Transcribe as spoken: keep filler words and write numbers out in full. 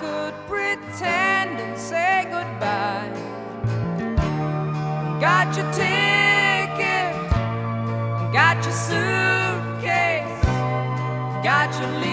could pretend and say goodbye. Got your ticket, got your suitcase, got your leave.